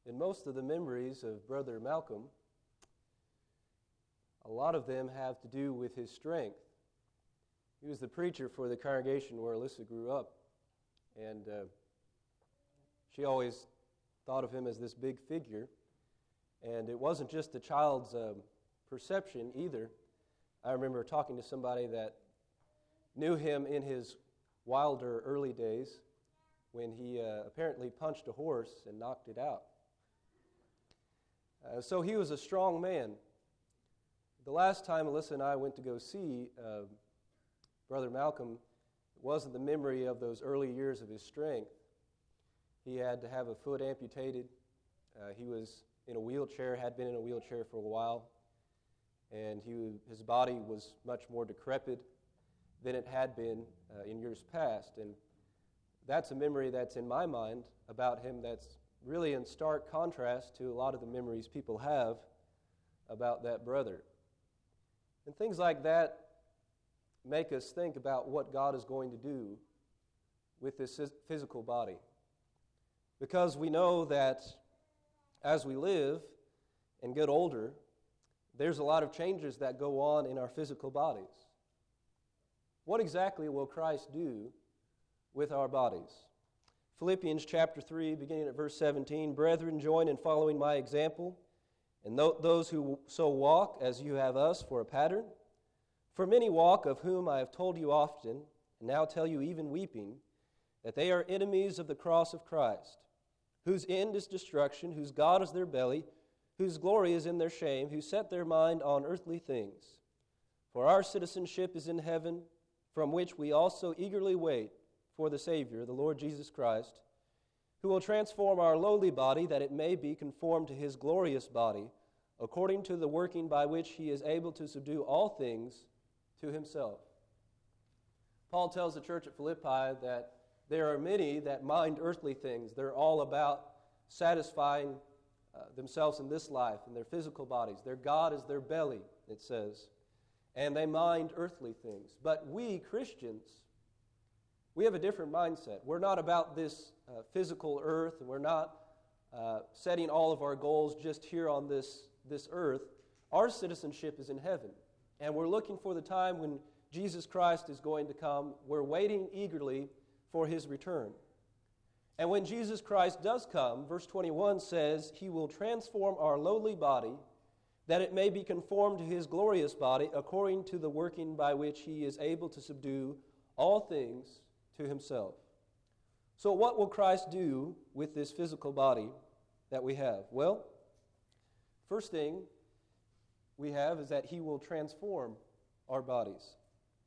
In most of the memories of Brother Malcolm, a lot of them have to do with his strength. He was the preacher for the congregation where Alyssa grew up, and she always thought of him as this big figure. And it wasn't just the child's perception either. I remember talking to somebody that knew him in his wilder early days when he apparently punched a horse and knocked it out. So he was a strong man. The last time Alyssa and I went to go see Brother Malcolm, it wasn't the memory of those early years of his strength. He had to have a foot amputated. He was in a wheelchair, had been in a wheelchair for a while, and his body was much more decrepit than it had been in years past. And that's a memory that's in my mind about him that's really in stark contrast to a lot of the memories people have about that brother. And things like that make us think about what God is going to do with this physical body. Because we know that as we live and get older, there's a lot of changes that go on in our physical bodies. What exactly will Christ do with our bodies? Philippians chapter 3, beginning at verse 17, "Brethren, join in following my example, and those who so walk as you have us for a pattern. For many walk, of whom I have told you often, and now tell you even weeping, that they are enemies of the cross of Christ, whose end is destruction, whose God is their belly, whose glory is in their shame, who set their mind on earthly things. For our citizenship is in heaven, from which we also eagerly wait for the Savior, the Lord Jesus Christ, who will transform our lowly body that it may be conformed to his glorious body, according to the working by which he is able to subdue all things to himself." Paul tells the church at Philippi that there are many that mind earthly things. They're all about satisfying themselves in this life, in their physical bodies. Their God is their belly, it says. And they mind earthly things. But we, Christians, we have a different mindset. We're not about this physical earth, and we're not setting all of our goals just here on this earth. Our citizenship is in heaven. And we're looking for the time when Jesus Christ is going to come. We're waiting eagerly for his return. And when Jesus Christ does come, verse 21 says, he will transform our lowly body that it may be conformed to his glorious body according to the working by which he is able to subdue all things to himself. So what will Christ do with this physical body that we have? Well, first thing we have is that he will transform our bodies.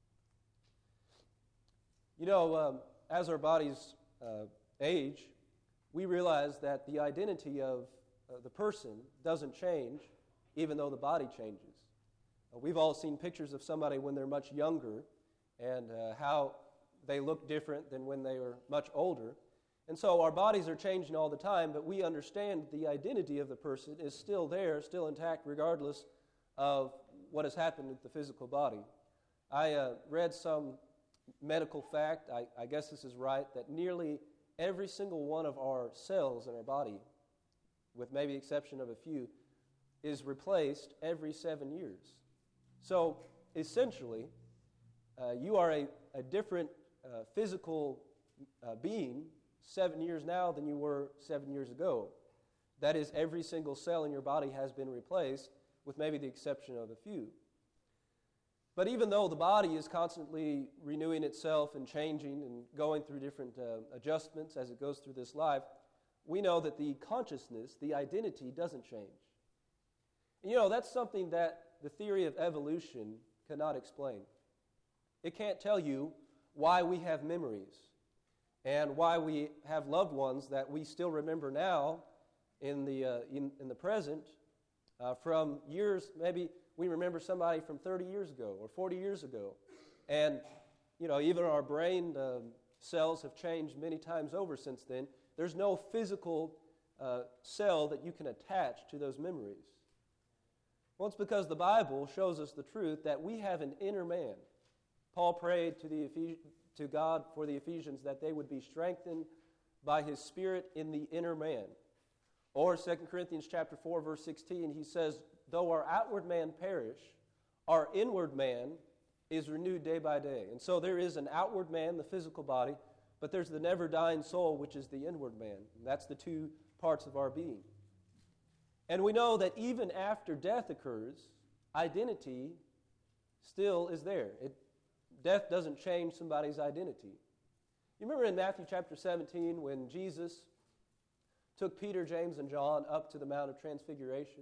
You know, as our bodies age, we realize that the identity of the person doesn't change even though the body changes. We've all seen pictures of somebody when they're much younger and how they look different than when they were much older. And so our bodies are changing all the time, but we understand the identity of the person is still there, still intact, regardless of what has happened with the physical body. I read some medical fact, I guess this is right, that nearly every single one of our cells in our body, with maybe the exception of a few, is replaced every 7 years. So essentially, you are a different physical being 7 years now than you were 7 years ago. That is, every single cell in your body has been replaced, with maybe the exception of a few. But even though the body is constantly renewing itself and changing and going through different adjustments as it goes through this life, we know that the consciousness, the identity, doesn't change. And, you know, that's something that the theory of evolution cannot explain. It can't tell you why we have memories and why we have loved ones that we still remember now in the present from years. Maybe we remember somebody from 30 years ago or 40 years ago. And, you know, even our brain cells have changed many times over since then. There's no physical cell that you can attach to those memories. Well, it's because the Bible shows us the truth that we have an inner man. Paul prayed to God for the Ephesians that they would be strengthened by his Spirit in the inner man. Or 2 Corinthians chapter 4, verse 16, he says, though our outward man perish, our inward man is renewed day by day. And so there is an outward man, the physical body, but there's the never-dying soul, which is the inward man. And that's the two parts of our being. And we know that even after death occurs, identity still is there. Death doesn't change somebody's identity. You remember in Matthew chapter 17 when Jesus took Peter, James, and John up to the Mount of Transfiguration?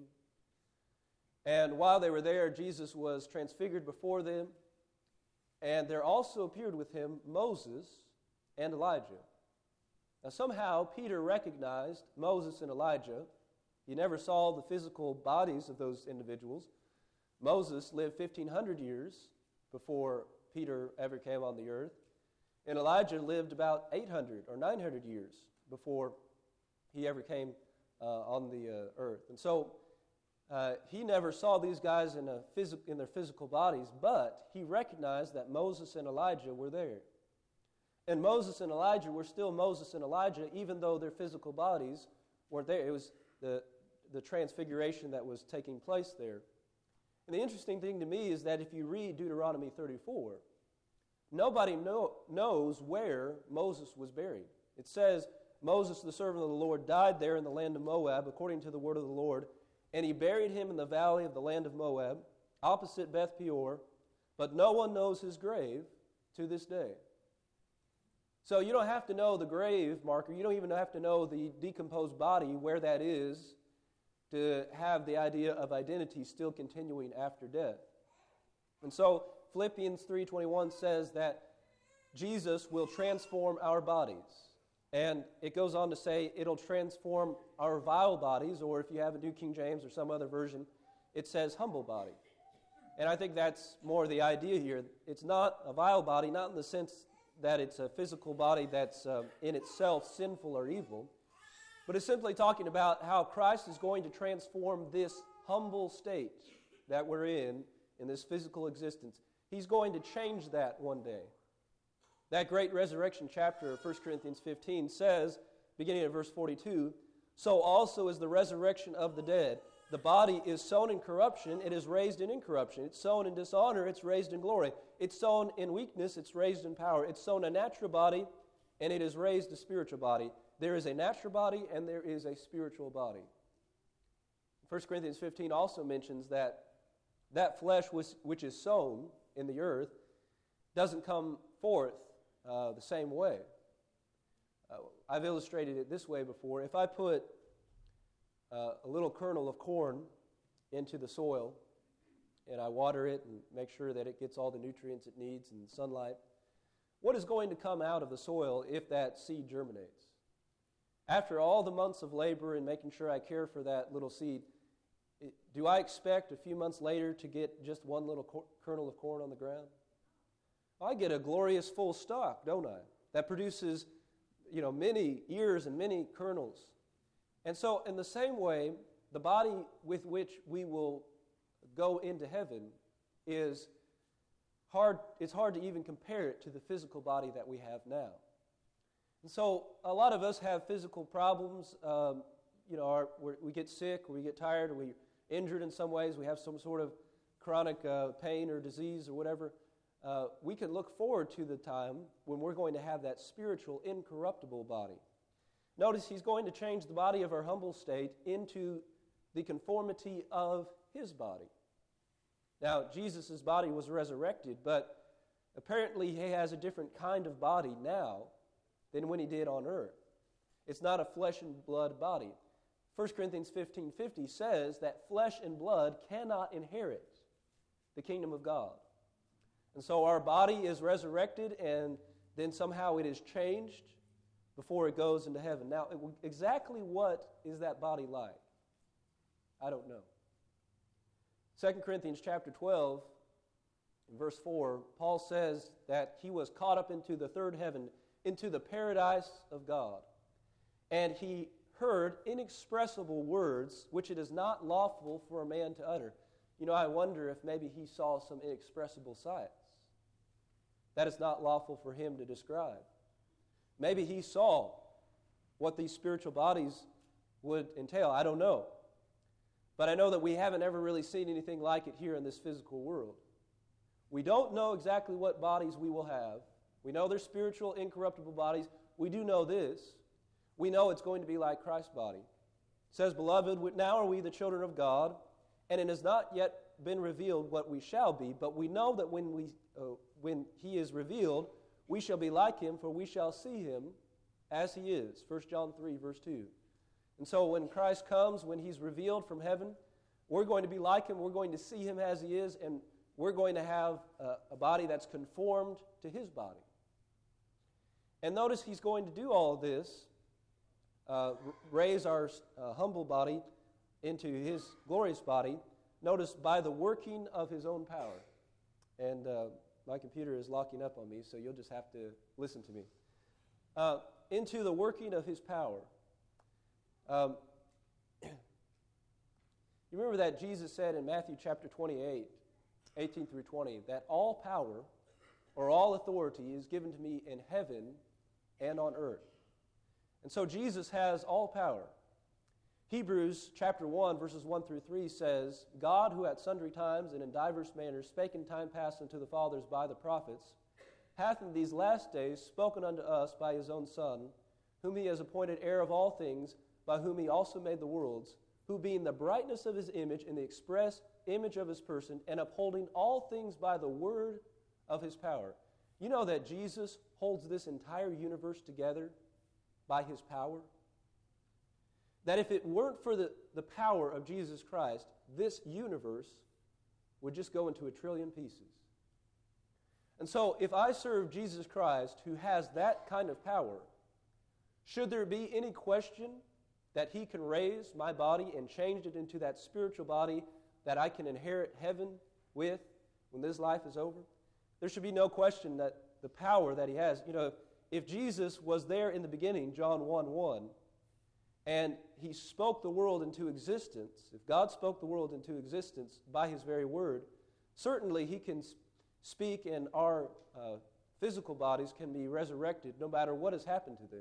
And while they were there, Jesus was transfigured before them, and there also appeared with him Moses and Elijah. Now somehow Peter recognized Moses and Elijah. He never saw the physical bodies of those individuals. Moses lived 1,500 years before Peter ever came on the earth, and Elijah lived about 800 or 900 years before he ever came on the earth. And so he never saw these guys in their physical bodies, but he recognized that Moses and Elijah were there. And Moses and Elijah were still Moses and Elijah, even though their physical bodies weren't there. It was the transfiguration that was taking place there. And the interesting thing to me is that if you read Deuteronomy 34, nobody knows where Moses was buried. It says, Moses, the servant of the Lord, died there in the land of Moab, according to the word of the Lord, and he buried him in the valley of the land of Moab, opposite Beth Peor, but no one knows his grave to this day. So you don't have to know the grave marker. You don't even have to know the decomposed body, where that is, to have the idea of identity still continuing after death. And so Philippians 3:21 says that Jesus will transform our bodies. And it goes on to say it'll transform our vile bodies, or if you have a New King James or some other version, it says humble body. And I think that's more the idea here. It's not a vile body, not in the sense that it's a physical body that's in itself sinful or evil, but it's simply talking about how Christ is going to transform this humble state that we're in this physical existence. He's going to change that one day. That great resurrection chapter of 1 Corinthians 15 says, beginning at verse 42, so also is the resurrection of the dead. The body is sown in corruption, it is raised in incorruption. It's sown in dishonor, it's raised in glory. It's sown in weakness, it's raised in power. It's sown a natural body, and it is raised a spiritual body. There is a natural body, and there is a spiritual body. 1 Corinthians 15 also mentions that flesh which is sown in the earth doesn't come forth the same way. I've illustrated it this way before. If I put a little kernel of corn into the soil, and I water it and make sure that it gets all the nutrients it needs and sunlight, what is going to come out of the soil if that seed germinates? After all the months of labor and making sure I care for that little seed, do I expect a few months later to get just one little kernel of corn on the ground? I get a glorious full stalk, don't I? That produces, many ears and many kernels. And so in the same way, the body with which we will go into heaven is hard. It's hard to even compare it to the physical body that we have now. And so a lot of us have physical problems. We get sick, or we get tired, or we're injured in some ways. We have some sort of chronic pain or disease or whatever. We can look forward to the time when we're going to have that spiritual, incorruptible body. Notice he's going to change the body of our humble state into the conformity of his body. Now, Jesus' body was resurrected, but apparently he has a different kind of body now than when he did on earth. It's not a flesh and blood body. 1 Corinthians 15:50 says that flesh and blood cannot inherit the kingdom of God. And so our body is resurrected, and then somehow it is changed before it goes into heaven. Now, exactly what is that body like? I don't know. 2 Corinthians chapter 12, in verse 4, Paul says that he was caught up into the third heaven, into the paradise of God. And he heard inexpressible words which it is not lawful for a man to utter. I wonder if maybe he saw some inexpressible sights that is not lawful for him to describe. Maybe he saw what these spiritual bodies would entail. I don't know. But I know that we haven't ever really seen anything like it here in this physical world. We don't know exactly what bodies we will have. We know they're spiritual, incorruptible bodies. We do know this. We know it's going to be like Christ's body. It says, "Beloved, now are we the children of God, and it has not yet been revealed what we shall be, but we know that when He is revealed, we shall be like Him, for we shall see Him as He is." 1 John 3, verse 2. And so when Christ comes, when He's revealed from heaven, we're going to be like Him, we're going to see Him as He is, and we're going to have a body that's conformed to His body. And notice He's going to do all of this, raise our humble body into His glorious body, notice by the working of His own power. And my computer is locking up on me, so you'll just have to listen to me. Into the working of His power. You remember that Jesus said in Matthew chapter 28, 18 through 20, that all power or all authority is given to me in heaven and on earth. And so Jesus has all power. Hebrews chapter 1, verses 1 through 3 says, "God, who at sundry times and in divers manners spake in time past unto the fathers by the prophets, hath in these last days spoken unto us by His own Son, whom He has appointed heir of all things, by whom He also made the worlds, who being the brightness of His image and the express image of His person, and upholding all things by the word of His power." You know that Jesus holds this entire universe together by His power? That if it weren't for the power of Jesus Christ, this universe would just go into a trillion pieces. And so if I serve Jesus Christ, who has that kind of power, should there be any question that He can raise my body and change it into that spiritual body that I can inherit heaven with when this life is over? There should be no question that the power that He has. You know, if Jesus was there in the beginning, John 1:1, and He spoke the world into existence, if God spoke the world into existence by His very word, certainly He can speak and our physical bodies can be resurrected no matter what has happened to them.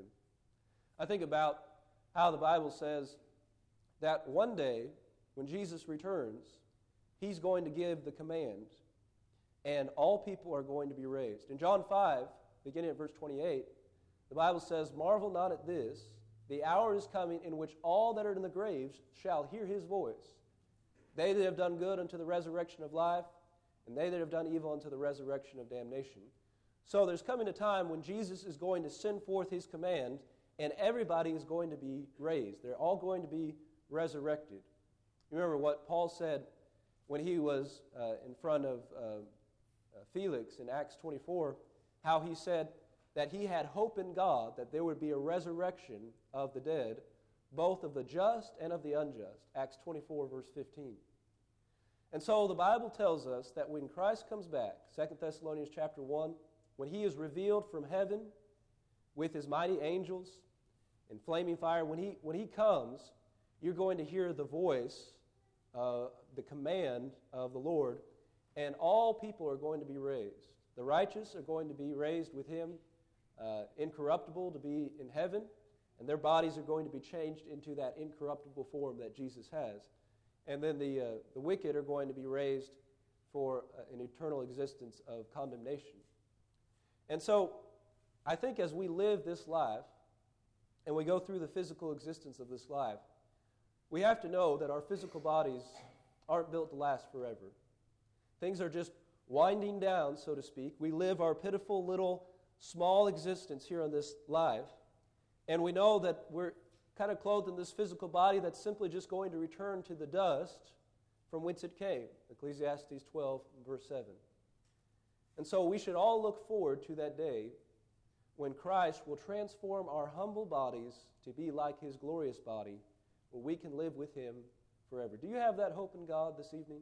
I think about how the Bible says that one day when Jesus returns, He's going to give the command, and all people are going to be raised. In John 5, beginning at verse 28, the Bible says, "Marvel not at this, the hour is coming in which all that are in the graves shall hear His voice. They that have done good unto the resurrection of life, and they that have done evil unto the resurrection of damnation." So there's coming a time when Jesus is going to send forth His command, and everybody is going to be raised. They're all going to be resurrected. You remember what Paul said when he was in front of Felix in Acts 24, how he said that he had hope in God that there would be a resurrection of the dead, both of the just and of the unjust. Acts 24, verse 15. And so the Bible tells us that when Christ comes back, 2 Thessalonians chapter 1, when He is revealed from heaven with His mighty angels in flaming fire, when he comes, you're going to hear the voice, the command of the Lord, and all people are going to be raised. The righteous are going to be raised with Him, incorruptible, to be in heaven, and their bodies are going to be changed into that incorruptible form that Jesus has. And then the wicked are going to be raised for an eternal existence of condemnation. And so I think as we live this life, and we go through the physical existence of this life, we have to know that our physical bodies aren't built to last forever. Things are just winding down, so to speak. We live our pitiful little small existence here on this life, and we know that we're kind of clothed in this physical body that's simply just going to return to the dust from whence it came. Ecclesiastes 12, verse 7. And so we should all look forward to that day when Christ will transform our humble bodies to be like His glorious body, where we can live with Him forever. Do you have that hope in God this evening?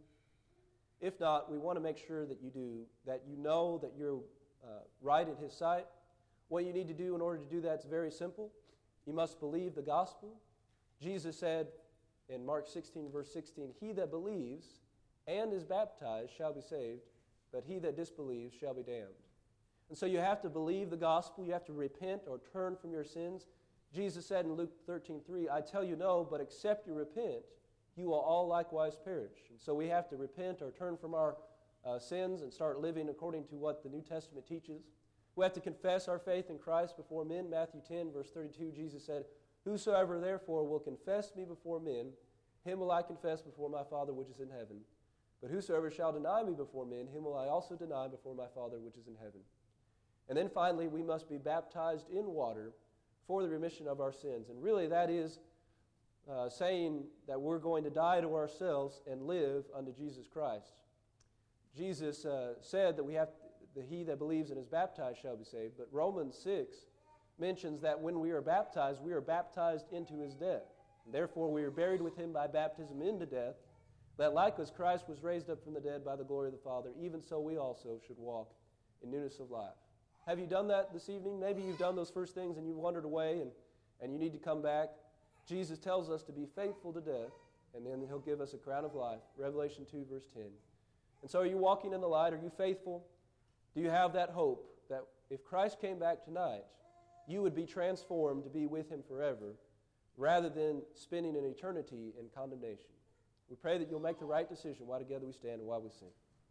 If not, we want to make sure that you do, that you know that you're right in His sight. What you need to do in order to do that is very simple. You must believe the gospel. Jesus said in Mark 16, verse 16, "He that believes and is baptized shall be saved, but he that disbelieves shall be damned." And so you have to believe the gospel. You have to repent or turn from your sins. Jesus said in Luke 13:3, I tell you no, but except you repent, you will all likewise perish. And so we have to repent or turn from our sins and start living according to what the New Testament teaches. We have to confess our faith in Christ before men. Matthew 10, verse 32, Jesus said, Whosoever therefore will confess me before men, him will I confess before my Father which is in heaven. But whosoever shall deny me before men, him will I also deny before my Father which is in heaven. And then finally, we must be baptized in water for the remission of our sins. And really that is saying that we're going to die to ourselves and live unto Jesus Christ. Jesus said that he that believes and is baptized shall be saved. But Romans 6 mentions that when we are baptized into his death. And therefore we are buried with him by baptism into death, that like as Christ was raised up from the dead by the glory of the Father, even so we also should walk in newness of life. Have you done that this evening? Maybe you've done those first things and you've wandered away and you need to come back. Jesus tells us to be faithful to death, and then he'll give us a crown of life. Revelation 2, verse 10. And so are you walking in the light? Are you faithful? Do you have that hope that if Christ came back tonight, you would be transformed to be with him forever, rather than spending an eternity in condemnation? We pray that you'll make the right decision while together we stand and while we sing.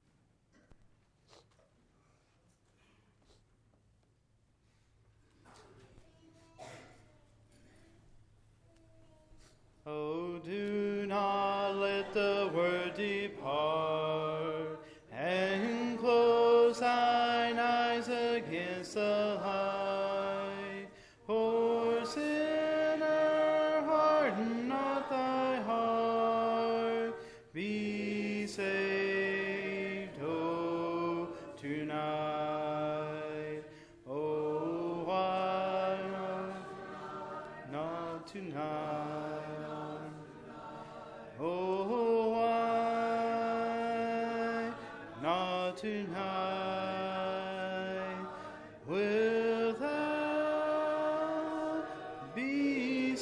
Oh, do not let the word depart, and close thine eyes against the light. For sinner, harden not thy heart. Be saved, oh, tonight. Oh, why not tonight? Oh, why not tonight? Wilt thou be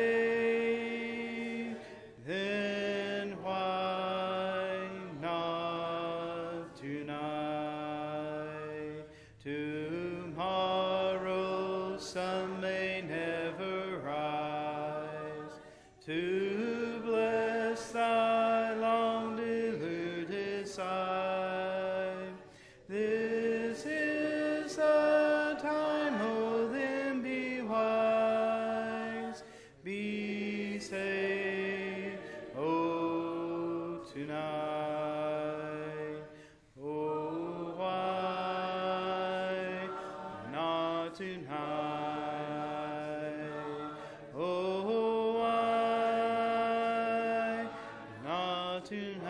saved? Then why not tonight? Tomorrow's sun may never rise to bless thy long deluded sight. This is the time, oh, then be wise. Be saved, oh, tonight. Oh, why not tonight? Oh, why not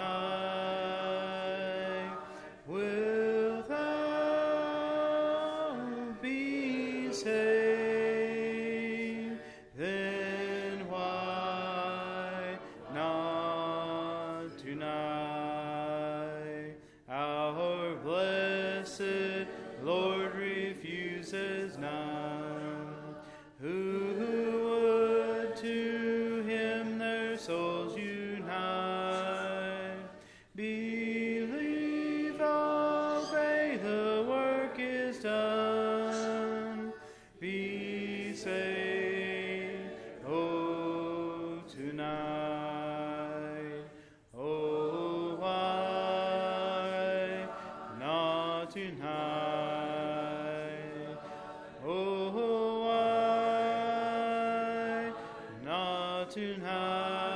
tonight? Wilt thou be saved? Then why not tonight? Our blessed Lord refuses none who would to him their souls unite. Believe, obey, the work is done. Be saved, oh, tonight. Oh, why not tonight? Oh, why not tonight?